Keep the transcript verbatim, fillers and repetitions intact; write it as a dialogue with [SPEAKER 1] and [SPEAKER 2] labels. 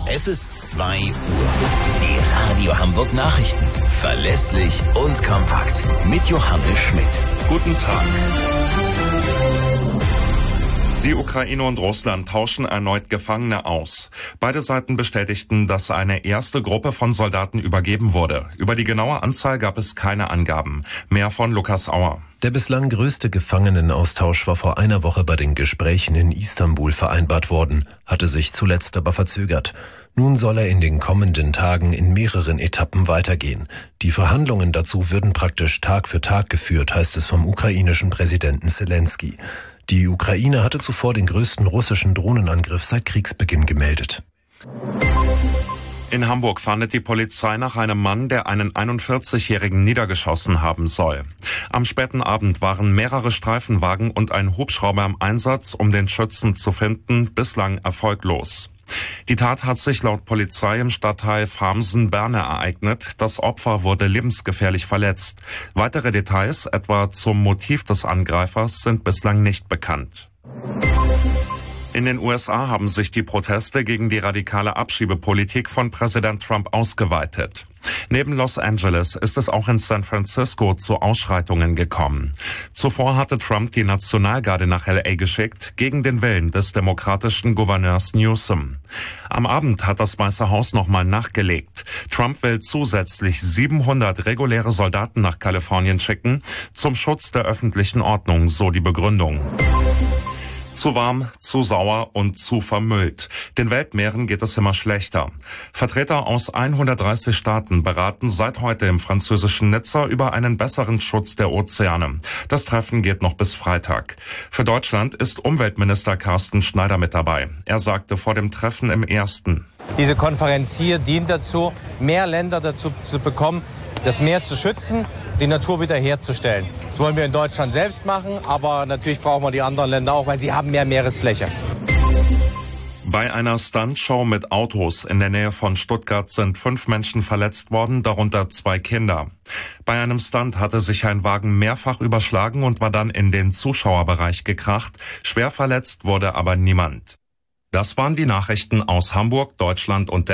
[SPEAKER 1] Es ist zwei Uhr. Die Radio Hamburg Nachrichten. Verlässlich und kompakt. Mit Johannes Schmidt.
[SPEAKER 2] Guten Tag. Die Ukraine und Russland tauschen erneut Gefangene aus. Beide Seiten bestätigten, dass eine erste Gruppe von Soldaten übergeben wurde. Über die genaue Anzahl gab es keine Angaben. Mehr von Lukas Auer.
[SPEAKER 3] Der bislang größte Gefangenenaustausch war vor einer Woche bei den Gesprächen in Istanbul vereinbart worden, hatte sich zuletzt aber verzögert. Nun soll er in den kommenden Tagen in mehreren Etappen weitergehen. Die Verhandlungen dazu würden praktisch Tag für Tag geführt, heißt es vom ukrainischen Präsidenten Selenskyj. Die Ukraine hatte zuvor den größten russischen Drohnenangriff seit Kriegsbeginn gemeldet.
[SPEAKER 2] In Hamburg fahndet die Polizei nach einem Mann, der einen einundvierzigjährigen niedergeschossen haben soll. Am späten Abend waren mehrere Streifenwagen und ein Hubschrauber im Einsatz, um den Schützen zu finden, bislang erfolglos. Die Tat hat sich laut Polizei im Stadtteil Farmsen-Berne ereignet. Das Opfer wurde lebensgefährlich verletzt. Weitere Details, etwa zum Motiv des Angreifers, sind bislang nicht bekannt. In den U S A haben sich die Proteste gegen die radikale Abschiebepolitik von Präsident Trump ausgeweitet. Neben Los Angeles ist es auch in San Francisco zu Ausschreitungen gekommen. Zuvor hatte Trump die Nationalgarde nach L A geschickt, gegen den Willen des demokratischen Gouverneurs Newsom. Am Abend hat das Weiße Haus nochmal nachgelegt. Trump will zusätzlich siebenhundert reguläre Soldaten nach Kalifornien schicken, zum Schutz der öffentlichen Ordnung, so die Begründung. Zu warm, zu sauer und zu vermüllt. Den Weltmeeren geht es immer schlechter. Vertreter aus hundertdreißig Staaten beraten seit heute im französischen Nizza über einen besseren Schutz der Ozeane. Das Treffen geht noch bis Freitag. Für Deutschland ist Umweltminister Carsten Schneider mit dabei. Er sagte vor dem Treffen im Ersten:
[SPEAKER 4] Diese Konferenz hier dient dazu, mehr Länder dazu zu bekommen, das Meer zu schützen, die Natur wiederherzustellen. Das wollen wir in Deutschland selbst machen, aber natürlich brauchen wir die anderen Länder auch, weil sie haben mehr Meeresfläche.
[SPEAKER 2] Bei einer Stuntshow mit Autos in der Nähe von Stuttgart sind fünf Menschen verletzt worden, darunter zwei Kinder. Bei einem Stunt hatte sich ein Wagen mehrfach überschlagen und war dann in den Zuschauerbereich gekracht. Schwer verletzt wurde aber niemand. Das waren die Nachrichten aus Hamburg, Deutschland und der